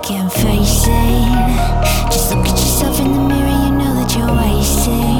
Can't face it. Just look at yourself in the mirror, you know that you're wasted.